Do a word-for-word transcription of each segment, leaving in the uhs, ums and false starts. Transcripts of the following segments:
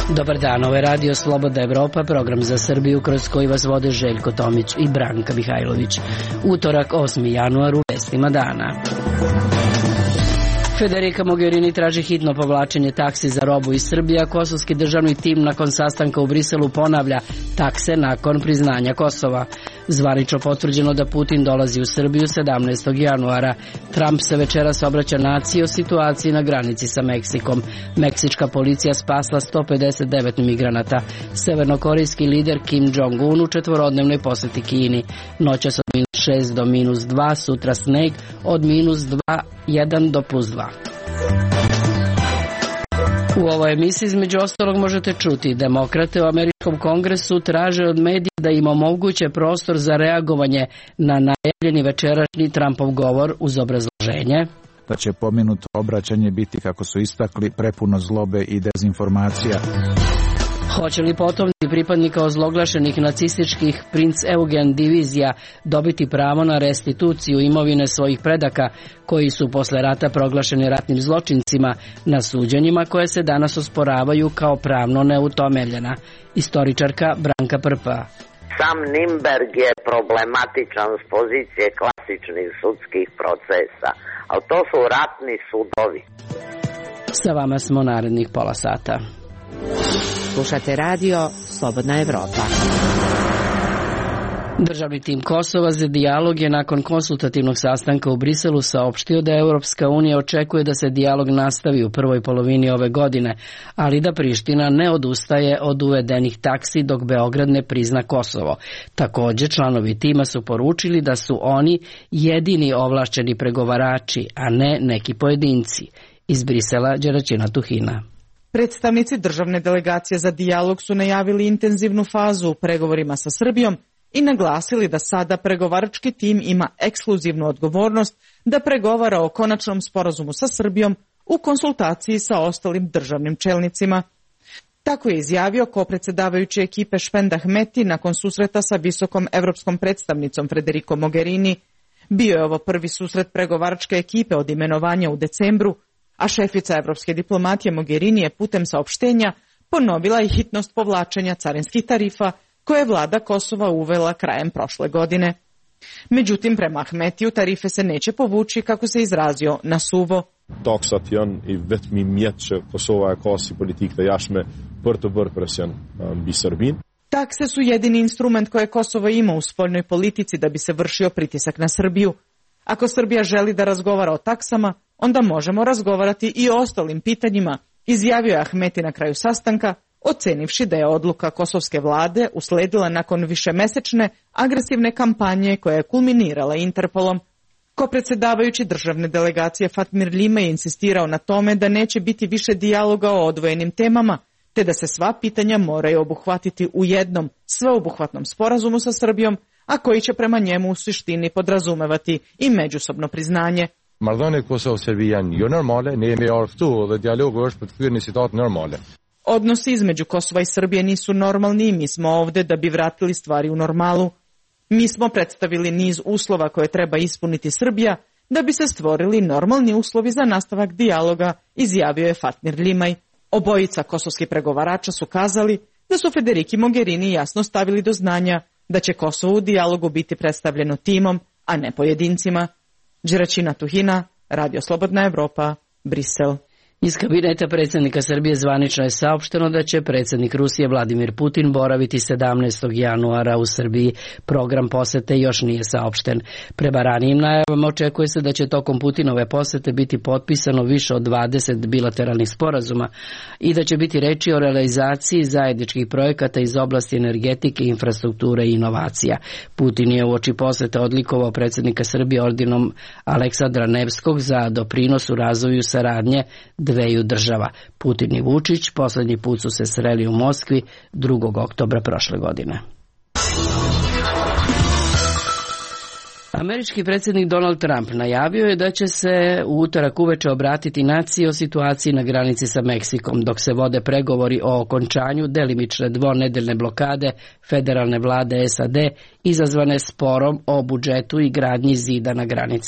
Dobar dan, ovo je Radio Slobodna Evropa, program za Srbiju kroz koji vas vode Željko Tomić i Branka Mihajlović. Utorak, osmi januar, u vestima dana. Federica Mogherini traži hitno povlačenje taksi za robu iz Srbije, a kosovski državni tim nakon sastanka u Briselu ponavlja takse nakon priznanja Kosova. Zvanično potvrđeno da Putin dolazi u Srbiju sedamnaestog januara. Trump se večeras obraća naciji o situaciji na granici sa Meksikom. Meksička policija spasla sto pedeset devet migranata. Severnokorejski lider Kim Jong-un u četvorodnevnoj poseti Kini. Noćas od minus šest do minus dva, sutra sneg od minus dva, jedan do plus dva. U ovoj emisiji između ostalog možete čuti: demokrate u američkom kongresu traže od medija da im omoguće prostor za reagovanje na najavljeni večerašnji Trumpov govor uz obrazloženje da će pomenuto obraćanje biti, kako su istakli, prepuno zlobe i dezinformacija. Hoće li potomci pripadnika ozloglašenih nacističkih princ Eugen divizija dobiti pravo na restituciju imovine svojih predaka koji su posle rata proglašeni ratnim zločincima na suđenjima koje se danas osporavaju kao pravno neutemeljena? Istoričarka Branka Prpa. Sam Nürnberg je problematičan s pozicije klasičnih sudskih procesa, ali to su ratni sudovi. Sa vama smo narednih pola sata. Slušate radio Slobodna Evropa. Državni tim Kosova za dijalog je nakon konsultativnog sastanka u Briselu saopštio da Europska unija očekuje da se dijalog nastavi u prvoj polovini ove godine, ali da Priština ne odustaje od uvedenih taksi dok Beograd ne prizna Kosovo. Također, članovi tima su poručili da su oni jedini ovlašćeni pregovarači, a ne neki pojedinci. Iz Brisela, Đeraćina Tuhina. Predstavnici državne delegacije za dijalog su najavili intenzivnu fazu u pregovorima sa Srbijom i naglasili da sada pregovarački tim ima ekskluzivnu odgovornost da pregovara o konačnom sporazumu sa Srbijom u konsultaciji sa ostalim državnim čelnicima. Tako je izjavio kopredsjedavajući ekipe Špend Ahmeti nakon susreta sa visokom evropskom predstavnicom Federico Mogherini. Bio je ovo prvi susret pregovaračke ekipe od imenovanja u decembru, a šefica evropske diplomatije Mogherini je putem saopštenja ponovila i hitnost povlačenja carinskih tarifa koje je vlada Kosova uvela krajem prošle godine. Međutim, prema Ahmetiju tarife se neće povući, kako se izrazio, na suvo. Taksat janë i vetmi mjet që Kosova e ka si politikë të jashtme për të bërë presion mbi Serbinë. Takse su jedini instrument koje Kosovo ima u spoljnoj politici da bi se vršio pritisak na Srbiju. Ako Srbija želi da razgovara o taksama, onda možemo razgovarati i o ostalim pitanjima, izjavio je Ahmeti na kraju sastanka, ocenivši da je odluka kosovske vlade usledila nakon višemesečne agresivne kampanje koja je kulminirala Interpolom. Kopredsjedavajući državne delegacije Fatmir Lima je insistirao na tome da neće biti više dijaloga o odvojenim temama, te da se sva pitanja moraju obuhvatiti u jednom sveobuhvatnom sporazumu sa Srbijom, a koji će prema njemu u suštini podrazumevati i međusobno priznanje. Marrëdhëniet Kosovë-Serbi janë jo normale, ne jemi argëtuar dhe dijalogu është për të kthyer në situatë normale. Odnosi između Kosova i Srbije nisu normalni i mi smo ovde da bi vratili stvari u normalu. Mi smo predstavili niz uslova koje treba ispuniti Srbija da bi se stvorili normalni uslovi za nastavak dijaloga, izjavio je Fatmir Limaj. Obojica kosovskih pregovarača su kazali da su Federici Mogherini jasno stavili do znanja da će Kosovo u dijalogu biti predstavljeno timom, a ne pojedincima. Đeraćina Tuhina, Radio Slobodna Evropa, Brisel. Iz kabineta predsjednika Srbije zvanično je saopšteno da će predsjednik Rusije Vladimir Putin boraviti sedamnaestog januara u Srbiji. Program posete još nije saopšten. Prema ranijim najavama očekuje se da će tokom Putinove posete biti potpisano više od dvadeset bilateralnih sporazuma i da će biti reči o realizaciji zajedničkih projekata iz oblasti energetike, infrastrukture i inovacija. Putin je uoči posete odlikovao predsjednika Srbije ordenom Aleksandra Nevskog za doprinos u razvoju saradnje dveju država. Putin i Vučić posljednji put su se sreli u Moskvi drugog oktobra prošle godine. Američki predsjednik Donald Trump najavio je da će se u utorak uveče obratiti naciji o situaciji na granici sa Meksikom, dok se vode pregovori o okončanju delimične dvonedeljne blokade federalne vlade S A D izazvane sporom o budžetu i gradnji zida na granici.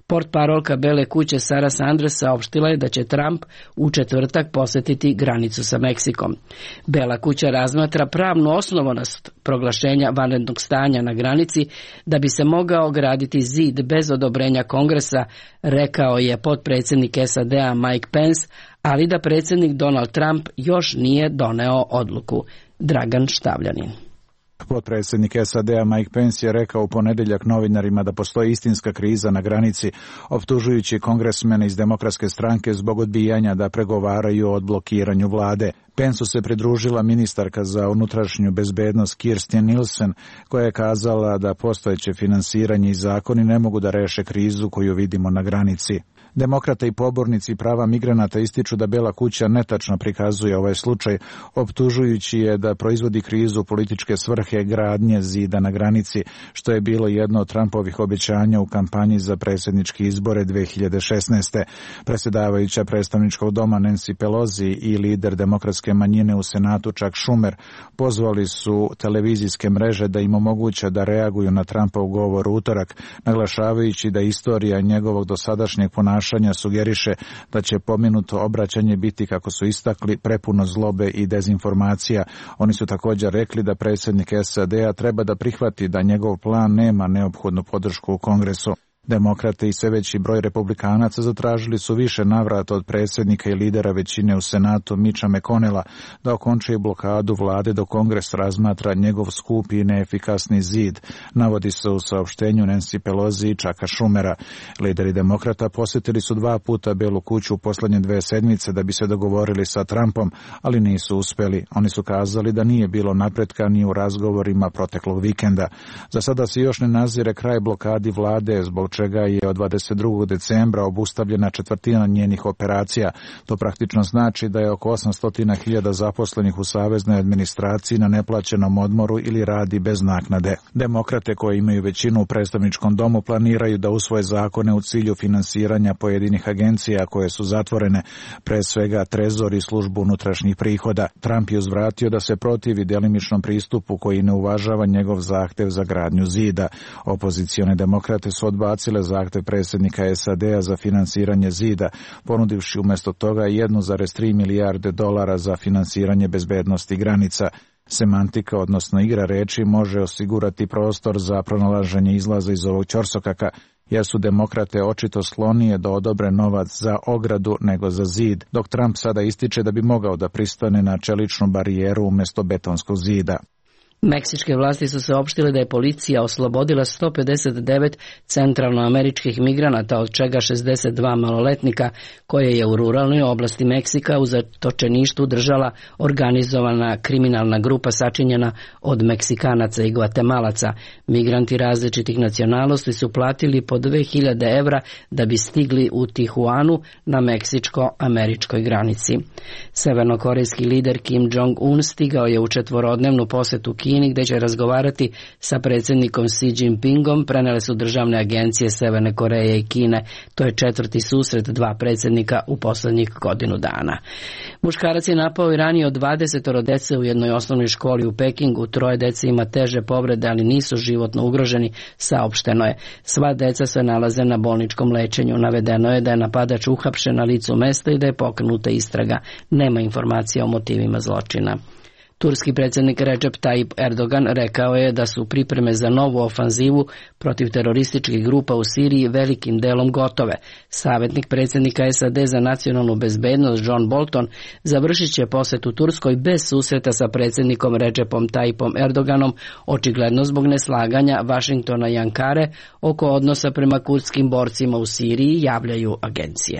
Portparolka Bele kuće Sara Sanders saopštila je da će Trump u četvrtak posjetiti granicu sa Meksikom. Bela kuća razmatra pravnu osnovanost proglašenja vanrednog stanja na granici da bi se mogao graditi zid bez odobrenja Kongresa, rekao je potpredsjednik S A D-a Mike Pence, ali da predsjednik Donald Trump još nije doneo odluku. Dragan Štavljanin. Potpredsjednik S A D-a Mike Pence je rekao u ponedjeljak novinarima da postoji istinska kriza na granici, optužujući kongresmene iz demokratske stranke zbog odbijanja da pregovaraju o odblokiranju vlade. Pensu se pridružila ministarka za unutrašnju bezbednost Kirstjen Nielsen, koja je kazala da postojeće finansiranje i zakoni ne mogu da reše krizu koju vidimo na granici. Demokrate i pobornici prava migranata ističu da Bela kuća netačno prikazuje ovaj slučaj, optužujući je da proizvodi krizu političke svrhe gradnje zida na granici, što je bilo jedno od Trumpovih obećanja u kampanji za predsjedničke izbore dve hiljade šesnaeste. Predsjedavajuća predstavničkog doma Nancy Pelosi i lider demokratske manjine u Senatu Chuck Schumer pozvali su televizijske mreže da im omoguće da reaguju na Trumpov govor u utorak, naglašavajući da istorija njegovog dosadašnjeg ponašanja sugeriše da će pomenuto obraćanje biti, kako su istakli, prepuno zlobe i dezinformacija. Oni su također rekli da predsjednik S A D-a treba da prihvati da njegov plan nema neophodnu podršku u Kongresu. Demokrate i sve veći broj republikanaca zatražili su više navrata od predsjednika i lidera većine u Senatu Mitcha McConnella da okončaju blokadu vlade do Kongres razmatra njegov skupi i neefikasni zid, navodi se u saopštenju Nancy Pelosi i Chucka Schumera. Lideri demokrata posjetili su dva puta Belu kuću u posljednje dve sedmice da bi se dogovorili sa Trumpom, ali nisu uspjeli. Oni su kazali da nije bilo napretka ni u razgovorima proteklog vikenda. Za sada se još ne nazire kraj blokadi vlade, zbog čega je od dvadeset drugog decembra obustavljena četvrtina njenih operacija. To praktično znači da je oko osamsto hiljada zaposlenih u saveznoj administraciji na neplaćenom odmoru ili radi bez naknade. Demokrate koji imaju većinu u predstavničkom domu planiraju da usvoje zakone u cilju finansiranja pojedinih agencija koje su zatvorene, pre svega Trezor i službu unutrašnjih prihoda. Trump je uzvratio da se protivi delimičnom pristupu koji ne uvažava njegov zahtev za gradnju zida. Opozicione demokrate su odbacile zahtev predsjednika S A D-a za finansiranje zida, ponudivši umjesto toga jedan zarez tri milijarde dolara za finansiranje bezbednosti granica. Semantika, odnosno igra reči, može osigurati prostor za pronalaženje izlaza iz ovog ćorsokaka, jer su demokrate očito sklonije da odobre novac za ogradu nego za zid, dok Trump sada ističe da bi mogao da pristane na čeličnu barijeru umjesto betonskog zida. Meksičke vlasti su saopštile da je policija oslobodila sto pedeset devet centralnoameričkih migranata, od čega šezdeset dva maloletnika, koje je u ruralnoj oblasti Meksika u zatočeništvu držala organizovana kriminalna grupa sačinjena od Meksikanaca i Gvatemalaca. Migranti različitih nacionalnosti su platili po dve hiljade evra da bi stigli u Tijuanu na meksičko-američkoj granici. Severnokorejski lider Kim Jong-un stigao je u četvorodnevnu posjetu Kini, gdje će razgovarati sa predsjednikom Xi Jinpingom, prenele su državne agencije Severne Koreje i Kine. To je četvrti susret dva predsjednika u posljednjih godinu dana. Muškarac je napao i ranio dvadeset dece u jednoj osnovnoj školi u Pekingu. Troje dece ima teže povrede, ali nisu životno ugroženi, saopšteno je. Sva deca se nalaze na bolničkom lečenju. Navedeno je da je napadač uhapšen na licu mesta i da je pokrenuta istraga. Nema informacija o motivima zločina. Turski predsjednik Recep Tayyip Erdogan rekao je da su pripreme za novu ofanzivu protiv terorističkih grupa u Siriji velikim delom gotove. Savjetnik predsjednika S A D za nacionalnu bezbednost John Bolton završit će posjet u Turskoj bez susreta sa predsjednikom Recepom Tayyipom Erdoganom, očigledno zbog neslaganja Vašingtona i Ankare oko odnosa prema kurdskim borcima u Siriji, javljaju agencije.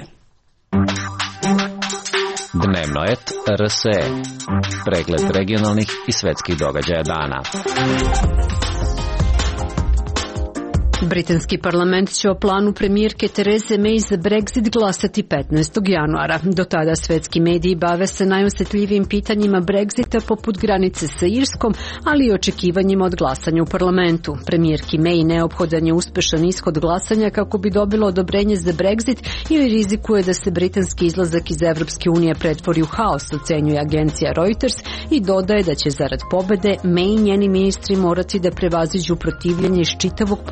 Dnevno et R S E. Pregled regionalnih i svetskih događaja dana. Britanski parlament će o planu premijerke Therese May za Brexit glasati petnaestog januara. Do tada svetski mediji bave se najosjetljivijim pitanjima Brexita poput granice sa Irskom, ali i očekivanjima od glasanja u parlamentu. Premijerki May neophodan je uspešan ishod glasanja kako bi dobilo odobrenje za Brexit ili rizikuje da se britanski izlazak iz Evropske unije pretvori u haos, ocenjuje agencija Reuters, i dodaje da će zarad pobede May i njeni ministri morati da prevaziđu protivljenje iz čitavog političkog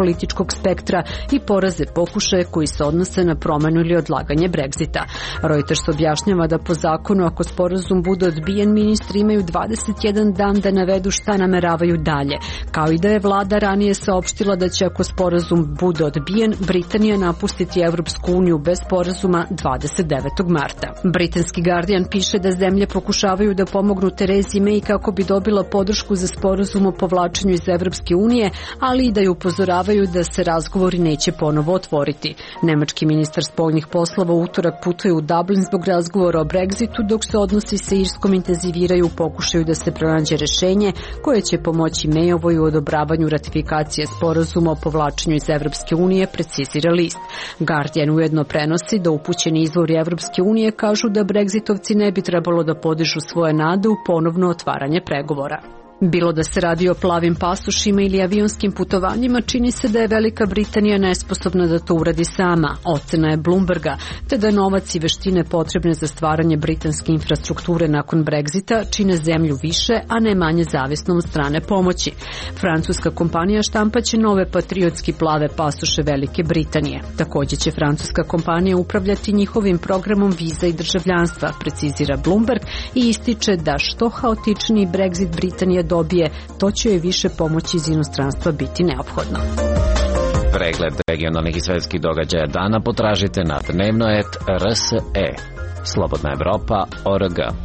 širokog spektra i poraze pokušaje koji se odnose na promenu ili odlaganje Brexita. Reuters objašnjava da po zakonu ako sporazum bude odbijen, ministri imaju dvadeset jedan dan da navedu šta nameravaju dalje, kao i da je vlada ranije saopštila da će ako sporazum bude odbijen, Britanija napustiti Evropsku uniju bez sporazuma dvadeset devetog marta. Britanski Guardian piše da zemlje pokušavaju da pomognu Terezi May kako bi dobila podršku za sporazum o povlačenju iz Evropske unije, ali i da ju upozoravaju da se razgovori neće ponovo otvoriti. Nemački ministar spoljnih poslova u utorak putuje u Dublin zbog razgovora o Brexitu, dok se odnosi sa Irskom intenziviraju u pokušaju da se pronađe rešenje koje će pomoći Mayovoj u odobravanju ratifikacije sporazuma o povlačenju iz Evropske unije, precizira list. Guardian ujedno prenosi da upućeni izvori Evropske unije kažu da Brexitovci ne bi trebalo da podižu svoje nade u ponovno otvaranje pregovora. Bilo da se radi o plavim pasošima ili avionskim putovanjima, čini se da je Velika Britanija nesposobna da to uradi sama. Ocena je Bloomberga, te da novac i veštine potrebne za stvaranje britanske infrastrukture nakon Brexita čine zemlju više, a ne manje zavisnom od strane pomoći. Francuska kompanija štampaće nove patriotski plave pasoše Velike Britanije. Također će francuska kompanija upravljati njihovim programom viza i državljanstva, precizira Bloomberg, i ističe da što haotičniji Brexit Britanija dobije, to će joj više pomoći iz inostranstva biti neophodno. Pregled regionalnih i svetskih događaja dana potražite na dnevno et er es e. Slobodna Evropa o er ge.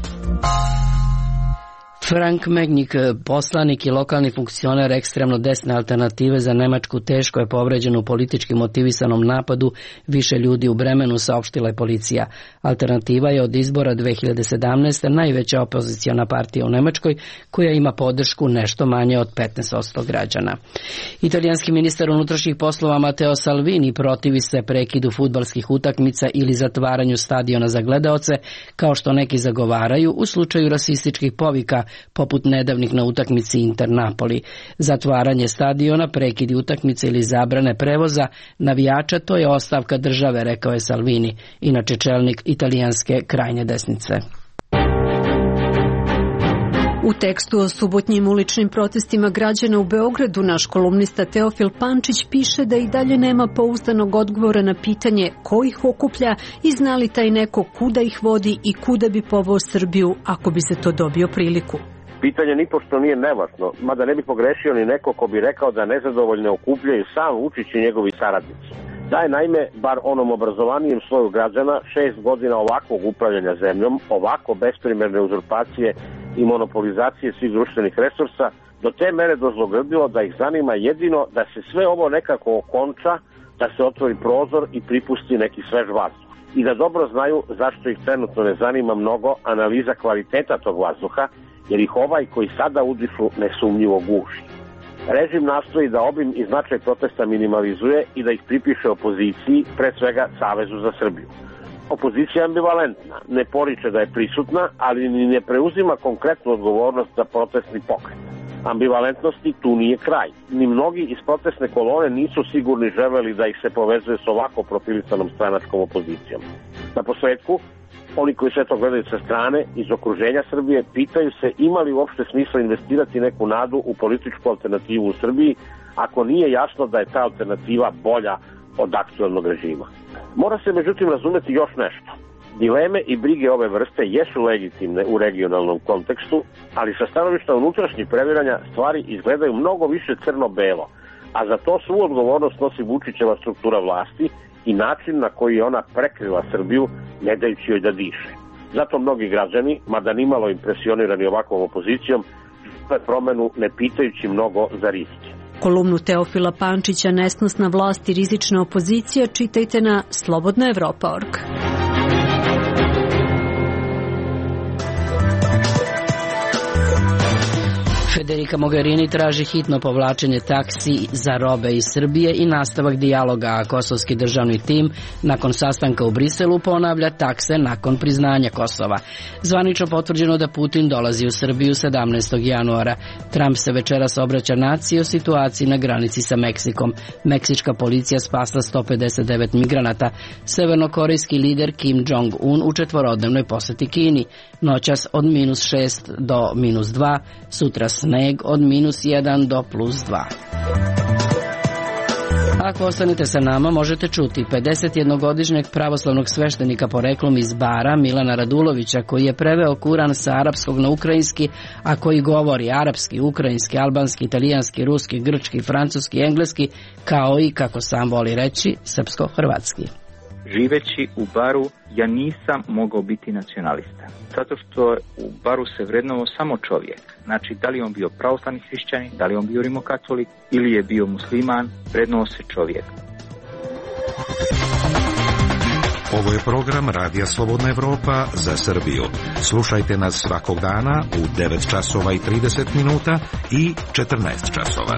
Frank Megnik, poslanik i lokalni funkcioner ekstremno desne alternative za Nemačku, teško je povređen u politički motivisanom napadu više ljudi u Bremenu, saopštila je policija. Alternativa je od izbora dve hiljade sedamnaeste. najveća opoziciona partija u Nemačkoj, koja ima podršku nešto manje od petnaest posto građana. Italijanski ministar unutrašnjih poslova Matteo Salvini protivi se prekidu fudbalskih utakmica ili zatvaranju stadiona za gledaoce, kao što neki zagovaraju u slučaju rasističkih povika, poput nedavnih na utakmici Inter Napoli. Zatvaranje stadiona, prekidi utakmice ili zabrane prevoza navijača, to je ostavka države, rekao je Salvini, inače čelnik italijanske krajnje desnice. U tekstu o subotnjim uličnim protestima građana u Beogradu naš kolumnista Teofil Pančić piše da i dalje nema pouzdanog odgovora na pitanje ko ih okuplja i zna li taj neko kuda ih vodi i kuda bi poveo Srbiju ako bi se to dobio priliku. Pitanje nipošto nije nevasno, mada ne bi pogrešio ni neko ko bi rekao da nezadovoljne okupljaju sam Vučić i njegovi saradnici. Da je naime, bar onom obrazovanijem sloju građana, šest godina ovakvog upravljanja zemljom, ovako besprimerne uzurpacije i monopolizacije svih društvenih resursa, do te mere dozlogrdilo da ih zanima jedino da se sve ovo nekako okonča, da se otvori prozor i pripusti neki svež vazduh. I da dobro znaju zašto ih trenutno ne zanima mnogo analiza kvaliteta tog vazduha, jer ih ovaj koji sada udišu nesumnjivo guši. Režim nastoji da obim i značaj protesta minimalizuje i da ih pripiše opoziciji, pre svega Savezu za Srbiju. Opozicija je ambivalentna, ne poriče da je prisutna, ali ni ne preuzima konkretnu odgovornost za protestni pokret. Ambivalentnosti tu nije kraj. Ni mnogi iz protestne kolone nisu sigurni želeli da ih se povezuje s ovako profilisanom stranačkom opozicijom. Na posledku, oni koji sve to gledaju sa strane, iz okruženja Srbije, pitaju se ima li uopšte smisla investirati neku nadu u političku alternativu u Srbiji, ako nije jasno da je ta alternativa bolja od aktuelnog režima. Mora se međutim razumeti još nešto. Dileme i brige ove vrste jesu legitimne u regionalnom kontekstu, ali sa stanovišta unutrašnjih previranja stvari izgledaju mnogo više crno-belo, a za to svu odgovornost nosi Vučićeva struktura vlasti i način na koji je ona prekrila Srbiju, ne dajući joj da diše. Zato mnogi građani, mada nimalo impresionirani ovakvom opozicijom, žele promenu ne pitajući mnogo za rizike. Kolumnu Teofila Pančića Nesnosna vlast i rizična opozicija čitajte na slobodna evropa tačka org. Federica Mogherini traži hitno povlačenje taksi za robe iz Srbije i nastavak dijaloga, a kosovski državni tim nakon sastanka u Briselu ponavlja takse nakon priznanja Kosova. Zvanično potvrđeno da Putin dolazi u Srbiju sedamnaestog januara. Trump se večeras obraća naciji o situaciji na granici sa Meksikom. Meksička policija spasla sto pedeset devet migranata. Severnokorejski lider Kim Jong-un u četvorodnevnoj poseti Kini. Noćas od minus šest do minus dva, sutra sneg od minus jedan do plus dva. A Ako ostanete sa nama, možete čuti pedesetjednogodišnjeg pravoslavnog sveštenika poreklom iz Bara, Milana Radulovića, koji je preveo Kuran sa arapskog na ukrajinski, a koji govori arapski, ukrajinski, albanski, italijanski, ruski, grčki, francuski, engleski, kao i, kako sam voli reći, srpsko-hrvatski. Živeći u Baru, ja nisam mogao biti nacionalista. Zato što u Baru se vrednovao samo čovjek. Znači, da li on bio pravoslavni hrišćanin, da li on bio rimokatolik ili je bio musliman, vrednovao se čovjek. Ovo je program Radija Slobodna Evropa za Srbiju. Slušajte nas svakog dana u devet časova i trideset minuta i četrnaest časova.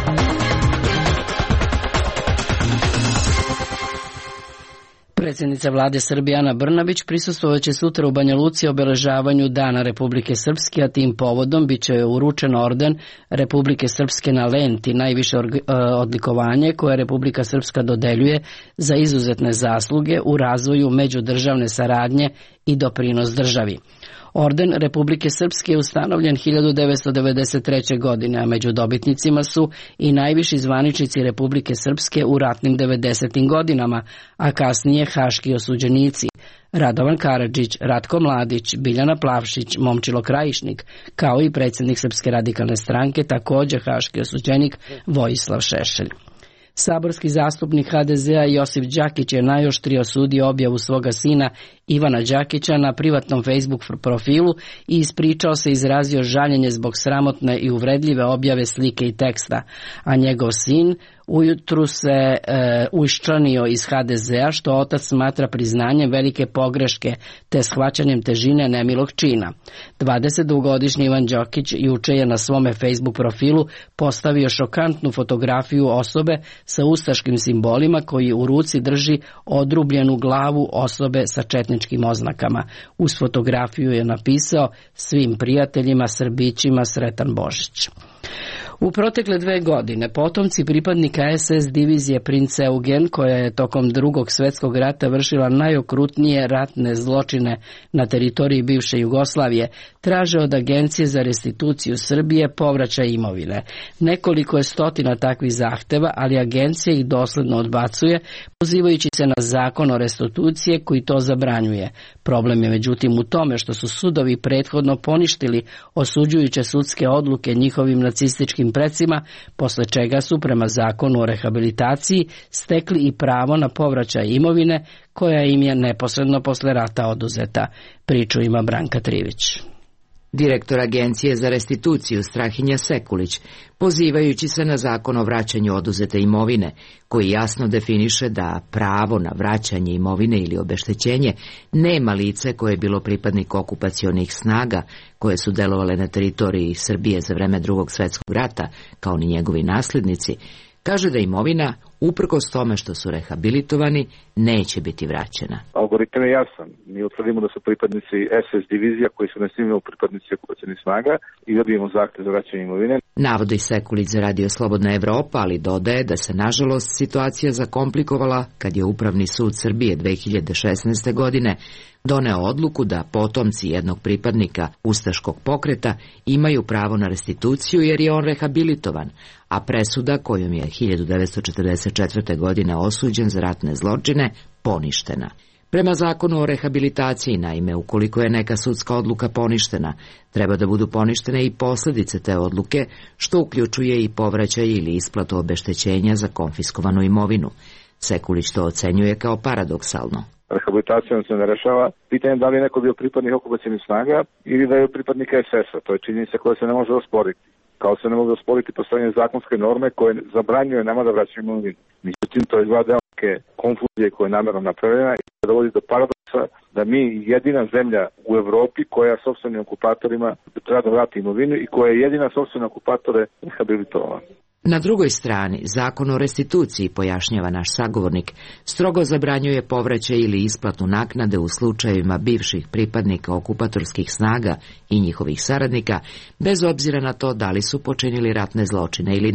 Predsjednica vlade Srbije Ana Brnabić prisustvovaće sutra u Banja Luci obeležavanju Dana Republike Srpske, a tim povodom bit će uručen orden Republike Srpske na lenti, najviše odlikovanje koje Republika Srpska dodeljuje za izuzetne zasluge u razvoju međudržavne saradnje i doprinos državi. Orden Republike Srpske je ustanovljen hiljadu devetsto devedeset treće. godine, a među dobitnicima su i najviši zvaničnici Republike Srpske u ratnim devedesetim godinama, a kasnije haški osuđenici Radovan Karadžić, Ratko Mladić, Biljana Plavšić, Momčilo Krajišnik, kao i predsjednik Srpske radikalne stranke, također haški osuđenik Vojislav Šešelj. Saborski zastupnik ha de zea Josip Đakić je najoštrije osudio objavu svoga sina Ivana Đakića na privatnom Facebook profilu i ispričao se i izrazio žaljenje zbog sramotne i uvredljive objave slike i teksta, a njegov sin ujutru se e, uščanio iz ha de zea što otac smatra priznanjem velike pogreške te shvaćanjem težine nemilog čina. dvadesetdvogodišnji Ivan Đakić juče je na svome Facebook profilu postavio šokantnu fotografiju osobe sa ustaškim simbolima koji u ruci drži odrubljenu glavu osobe sa četničkim oznakama. Uz fotografiju je napisao: svim prijateljima Srbićima sretan Božić. U protekle dve godine potomci pripadnika es es divizije Princ Eugen, koja je tokom drugog svjetskog rata vršila najokrutnije ratne zločine na teritoriji bivše Jugoslavije, traže od Agencije za restituciju Srbije povraćaj imovine. Nekoliko je stotina takvih zahteva, ali agencija ih dosledno odbacuje, pozivajući se na zakon o restituciji koji to zabranjuje. Problem je međutim u tome što su sudovi prethodno poništili osuđujuće sudske odluke njihovim nacističkim precima, posle čega su prema zakonu o rehabilitaciji stekli i pravo na povraćaj imovine koja im je neposredno posle rata oduzeta. Priču ima Branka Trivić. Direktor Agencije za restituciju Strahinja Sekulić, pozivajući se na zakon o vraćanju oduzete imovine, koji jasno definiše da pravo na vraćanje imovine ili obeštećenje nema lice koje je bilo pripadnik okupacionih snaga koje su delovale na teritoriji Srbije za vreme drugog svjetskog rata, kao ni njegovi nasljednici, kaže da imovina, uprkos tome što su rehabilitovani, neće biti vraćena. Algoritam je jasan. Mi utvrdimo da su pripadnici es es divizija koji su nesnimljeni pripadnici okupacionih snaga i dobijemo zahtev za vraćanje imovine. Navodi Sekulić za Radio Slobodna Evropa, ali dodaje da se nažalost situacija zakomplikovala kad je Upravni sud Srbije dve hiljade šesnaeste. godine doneo odluku da potomci jednog pripadnika ustaškog pokreta imaju pravo na restituciju jer je on rehabilitovan, a presuda kojom je hiljadu devetsto četrdeset četvrte. godine osuđen za ratne zločine poništena. Prema zakonu o rehabilitaciji, naime, ukoliko je neka sudska odluka poništena, treba da budu poništene i posljedice te odluke, što uključuje i povraćaj ili isplatu obeštećenja za konfiskovanu imovinu. Sekulić to ocenjuje kao paradoksalno. Rehabilitacijom se ne rešava pitanje da li je neko bio pripadnik okupacionih snaga ili da je pripadnik es es a. To je činjenica koja se ne može osporiti. Kao se ne može osporiti postavljanje zakonske norme koje zabranjuje nama da vraćamo imovinu. Međutim, to je izgleda neke konfuzije koje je namjerno napravljena i dovodi do paradoksa da mi jedina zemlja u Evropi koja sopstvenim okupatorima treba da vrati imovinu i koja je jedina sopstvene okupatore rehabilitovala. Na drugoj strani, zakon o restituciji, pojašnjava naš sagovornik, strogo zabranjuje povraćaj ili isplatu naknade u slučajevima bivših pripadnika okupatorskih snaga i njihovih saradnika, bez obzira na to da li su počinili ratne zločine ili ne.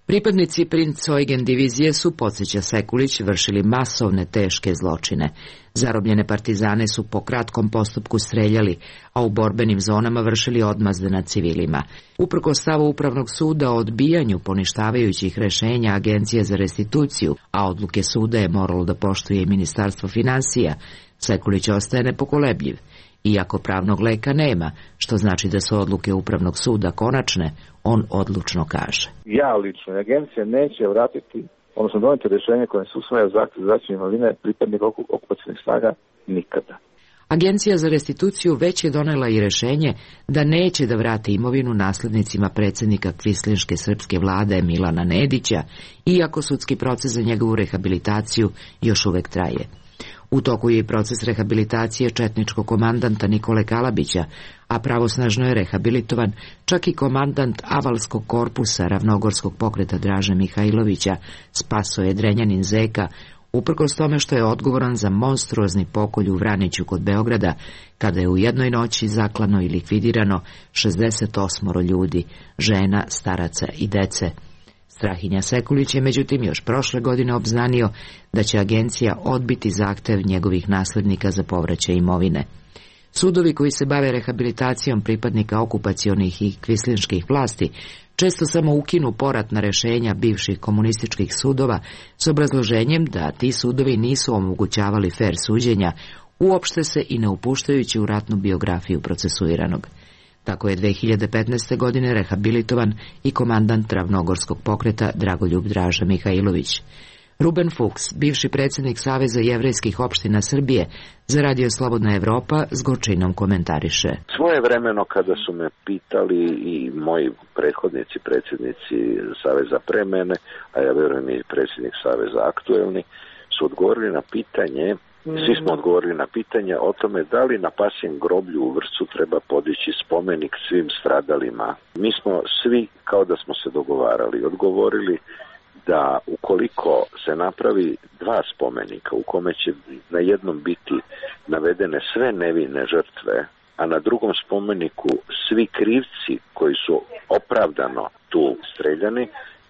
Pripadnici Princ Eugen divizije su, podsjeća Sekulić, vršili masovne teške zločine. Zarobljene partizane su po kratkom postupku streljali, a u borbenim zonama vršili odmazde nad civilima. Uprkos stavu Upravnog suda o odbijanju poništavajućih rešenja Agencije za restituciju, a odluke suda je moralo da poštuje i Ministarstvo finansija, Sekulić ostaje nepokolebljiv. Iako pravnog leka nema, što znači da su odluke Upravnog suda konačne, on odlučno kaže. Ja lično, agencija neće vratiti, odnosno doneti rješenje koje se usvaja zahtev za vraćanje imovine pripadnika okupacionih snaga nikada. Agencija za restituciju već je donela i rešenje da neće da vrati imovinu naslednicima predsjednika kvislinške srpske vlade Milana Nedića, iako sudski proces za njegovu rehabilitaciju još uvek traje. U toku je i proces rehabilitacije četničkog komandanta Nikole Kalabića, a pravosnažno je rehabilitovan čak i komandant Avalskog korpusa Ravnogorskog pokreta Draže Mihajlovića, Spasoje Drenjanin Zeka, uprkos tome što je odgovoran za monstruozni pokolj u Vraniću kod Beograda, kada je u jednoj noći zaklano i likvidirano šezdeset osam ljudi, žena, staraca i dece. Strahinja Sekulić je međutim još prošle godine obznanio da će agencija odbiti zahtev njegovih naslednika za povraćaj imovine. Sudovi koji se bave rehabilitacijom pripadnika okupacionih i kvislinških vlasti često samo ukinu poratna rešenja bivših komunističkih sudova s obrazloženjem da ti sudovi nisu omogućavali fer suđenja, uopšte se i ne upuštajući u ratnu biografiju procesuiranog. Tako je dve hiljade petnaeste. godine rehabilitovan i komandant Ravnogorskog pokreta Dragoljub Draža Mihajlović. Ruben Fuchs, bivši predsjednik Saveza jevrejskih opština Srbije, za Radio Slobodna Evropa s gorčinom komentariše. Svoje vremeno kada su me pitali i moji prethodnici, predsjednici Saveza pre mene, a ja vjerujem i predsjednik Saveza aktuelni, su odgovorili na pitanje, svi smo odgovorili na pitanje o tome da li na pasjem groblju u Vršcu treba podići spomenik svim stradalima. Mi smo svi, kao da smo se dogovarali, odgovorili da ukoliko se napravi dva spomenika u kome će na jednom biti navedene sve nevine žrtve, a na drugom spomeniku svi krivci koji su opravdano tu streljani,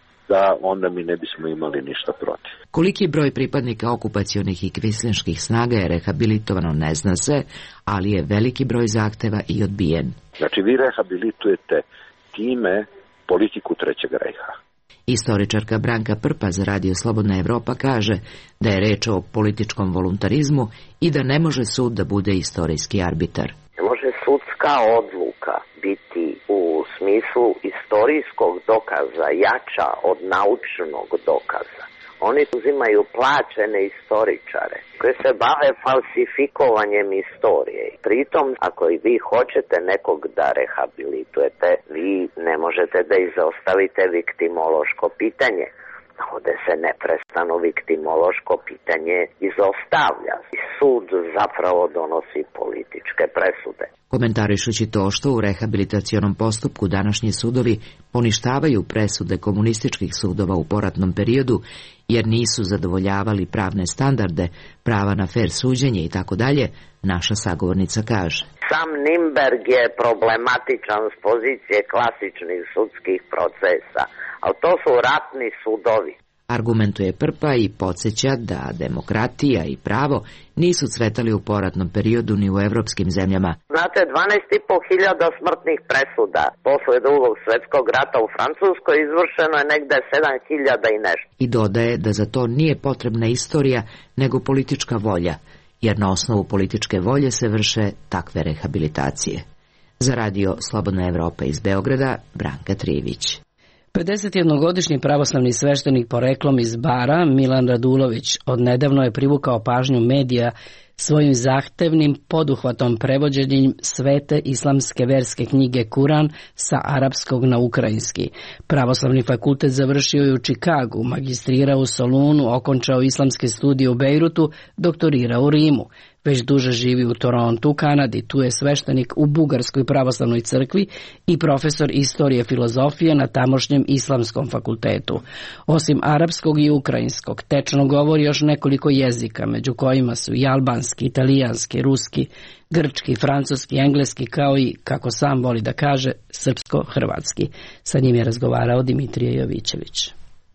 da onda mi ne bismo imali ništa protiv. Koliki broj pripadnika okupacionih i kvislinških snaga je rehabilitovano ne zna se, ali je veliki broj zahteva i odbijen. Znači vi rehabilitujete time politiku Trećeg rejha. Istoričarka Branka Prpa za Radio Slobodna Evropa kaže da je reč o političkom voluntarizmu i da ne može sud da bude istorijski arbitar. Ne može sudska odluka biti u smislu istorijskog dokaza jača od naučnog dokaza. Oni uzimaju plaćene istoričare koji se bave falsifikovanjem istorije. Pritom, ako i vi hoćete nekog da rehabilitujete, vi ne možete da izostavite viktimološko pitanje. Ovde se neprestano viktimološko pitanje izostavlja. I sud zapravo donosi političke presude. Komentarišući to što u rehabilitacionom postupku današnji sudovi poništavaju presude komunističkih sudova u poratnom periodu jer nisu zadovoljavali pravne standarde, prava na fer suđenje i tako dalje, naša sagovornica kaže. Sam Nimberg je problematičan s pozicije klasičnih sudskih procesa, ali to su ratni sudovi. Argumentuje Prpa i podsjeća da demokratija i pravo nisu cvetali u poratnom periodu ni u evropskim zemljama. Znate, dvanaest i po hiljada smrtnih presuda posle drugog svjetskog rata u Francuskoj izvršeno je negde sedam hiljada i nešto. I dodaje da za to nije potrebna istorija, nego politička volja, jer na osnovu političke volje se vrše takve rehabilitacije. Za Radio Slobodna Evropa iz Beograda, Branka Trivić. pedesetjednogodišnji pravoslavni sveštenik poreklom iz Bara, Milan Radulović, odnedavno je privukao pažnju medija svojim zahtevnim poduhvatom prevođenjem svete islamske verske knjige Kuran sa arapskog na ukrajinski. Pravoslavni fakultet završio je u Čikagu, magistrirao u Solunu, okončao islamske studije u Bejrutu, doktorirao u Rimu. Već duže živi u Torontu, Kanadi, tu je sveštenik u Bugarskoj pravoslavnoj crkvi i profesor istorije filozofije na tamošnjem islamskom fakultetu. Osim arapskog i ukrajinskog, tečno govori još nekoliko jezika, među kojima su i albanski, italijanski, ruski, grčki, francuski, engleski, kao i, kako sam voli da kaže, srpsko-hrvatski. Sa njim je razgovarao Dimitrije Jovićević.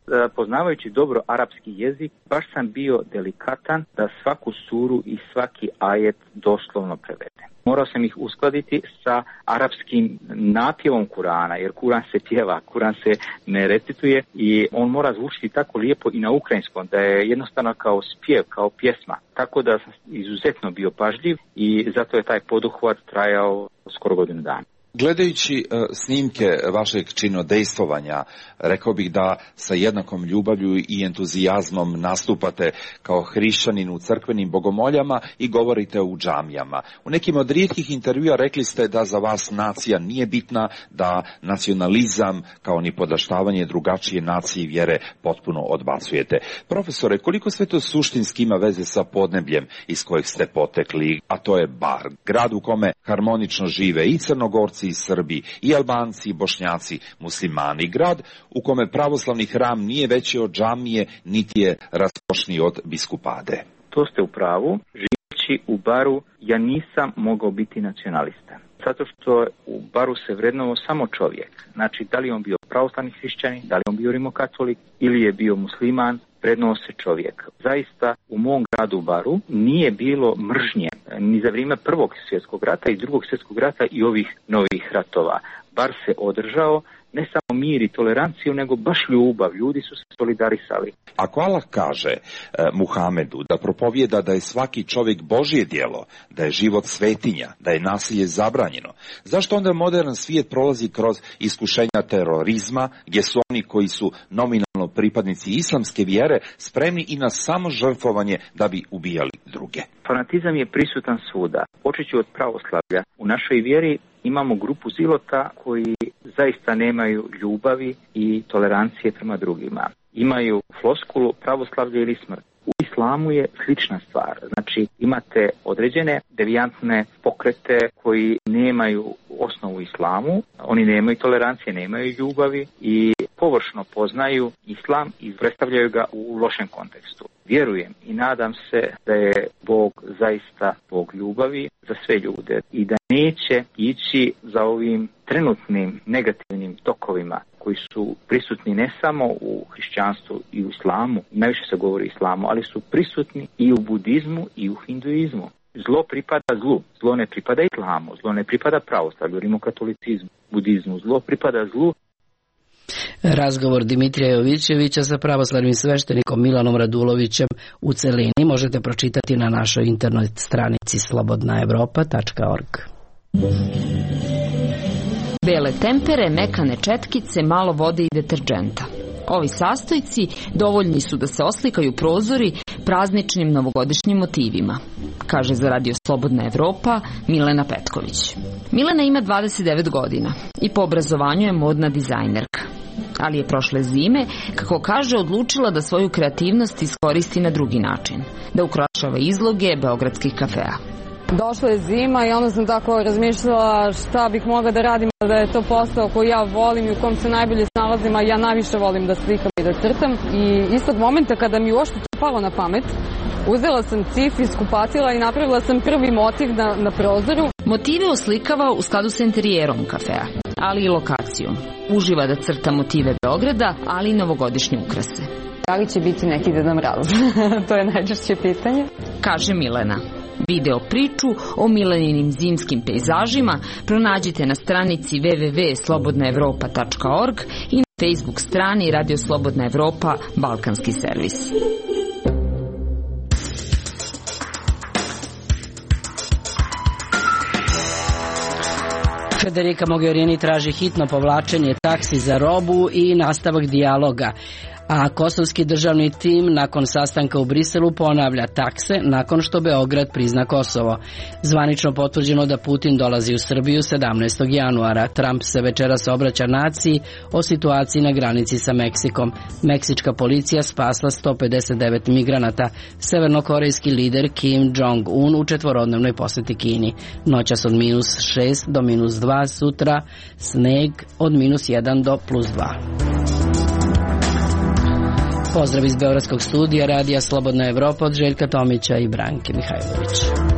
poznavajući dobro arapski jezik, baš sam bio delikatan da svaku suru i svaki ajet doslovno prevedem. Morao sam ih uskladiti sa arapskim napjevom Kurana, jer Kuran se pjeva, Kuran se ne recituje i on mora zvučiti tako lijepo i na ukrajinskom, da je jednostavno kao spjev, kao pjesma. Tako da sam izuzetno bio pažljiv i zato je taj poduhvat trajao skoro godinu dana. Gledajući uh, snimke vašeg činodejstvovanja, rekao bih da sa jednakom ljubavlju i entuzijazmom nastupate kao hrišćanin u crkvenim bogomoljama i govorite u džamijama. U nekim od rijetkih intervjua rekli ste da za vas nacija nije bitna, da nacionalizam kao ni podaštavanje drugačije nacije i vjere potpuno odbacujete. Profesore, koliko sve to suštinski ima veze sa podnebljem iz kojeg ste potekli, a to je Bar, grad u kome harmonično žive i Crnogorci, i Srbi, i Albanci, i Bošnjaci, muslimani, grad u kome pravoslavni hram nije veći od džamije, niti je raskošniji od biskupade. To ste u pravu. Živeći u Baru, ja nisam mogao biti nacionalista. Zato što u Baru se vrednovao samo čovjek. Znači, da li on bio pravoslavni hrišćanin, da li on bio rimokatolik ili je bio musliman, vrednovao se čovjek. Zaista u mom gradu u Baru nije bilo mržnje ni za vrijeme Prvog svjetskog rata i Drugog svjetskog rata i ovih novih ratova. Bar se održao ne samo mir i toleranciju, nego baš ljubav. Ljudi su se solidarisali. Ako Allah kaže e, Muhamedu da propovijeda da je svaki čovjek Božje djelo, da je život svetinja, da je nasilje zabranjeno, zašto onda modern svijet prolazi kroz iskušenja terorizma, gdje su oni koji su nominalno pripadnici islamske vjere spremni i na samo žrtvovanje da bi ubijali druge? Fanatizam je prisutan svuda. Počeću od pravoslavlja. U našoj vjeri imamo grupu zilota koji zaista nemaju ljubavi i tolerancije prema drugima. Imaju floskulu pravoslavlje ili smrt. U islamu je slična stvar. Znači imate određene devijantne pokrete koji nemaju osnovu u islamu, oni nemaju tolerancije, nemaju ljubavi i površno poznaju islam i predstavljaju ga u lošem kontekstu. Vjerujem i nadam se da je Bog zaista Bog ljubavi za sve ljude i da neće ići za ovim trenutnim negativnim tokovima koji su prisutni ne samo u hrišćanstvu i u islamu, najviše se govori o islamu, ali su prisutni i u budizmu i u hinduizmu. Zlo pripada zlu, zlo ne pripada islamu, zlo ne pripada pravoslavlju, rimokatolicizmu, budizmu, zlo pripada zlu. Razgovor Dimitrija Jovićevića sa pravoslavnim sveštenikom Milanom Radulovićem u celini možete pročitati na našoj internet stranici slobodna evropa tačka org. Bele tempere, mekane četkice, malo vode i deterđenta. Ovi sastojci dovoljni su da se oslikaju prozori prazničnim novogodišnjim motivima, kaže za Radio Slobodna Evropa Milena Petković. Milena ima dvadeset devet godina i po obrazovanju je modna dizajnerka. Ali je prošle zime, kako kaže, odlučila da svoju kreativnost iskoristi na drugi način, da ukrašava izloge beogradskih kafea. Došla je zima i onda sam tako razmišljala šta bih mogla da radim, da je to posao koji ja volim i u kom se najbolje snalazim, a ja najviše volim da slikam i da crtam. I istog momenta kada mi uopšte to palo na pamet, uzela sam cif, iskupatila i napravila sam prvi motiv na, na prozoru. Motive oslikava u skladu sa interijerom kafea, ali i lokacijom. Uživa da crta motive Beograda, ali i novogodišnje ukrase. Da li će biti neki Deda Mraz? To je najčešće pitanje. Kaže Milena. Video priču o Mileninim zimskim pejzažima pronađite na stranici w w w tačka slobodna evropa tačka org i na Facebook strani Radio Slobodna Evropa Balkanski servis. Federica Mogherini traži hitno povlačenje taksi za robu i nastavak dijaloga. A kosovski državni tim nakon sastanka u Briselu ponavlja takse nakon što Beograd prizna Kosovo. Zvanično potvrđeno da Putin dolazi u Srbiju sedamnaestog januara. Trump se večeras obraća naciji o situaciji na granici sa Meksikom. Meksička policija spasla sto pedeset devet migranata. Severnokorejski lider Kim Jong-un u četvorodnevnoj posjeti Kini. Noćas od minus šest do minus dva, sutra sneg od minus jedan do plus dva. Pozdrav iz Beogradskog studija Radija Slobodna Evropa od Željka Tomića i Branke Mihajlović.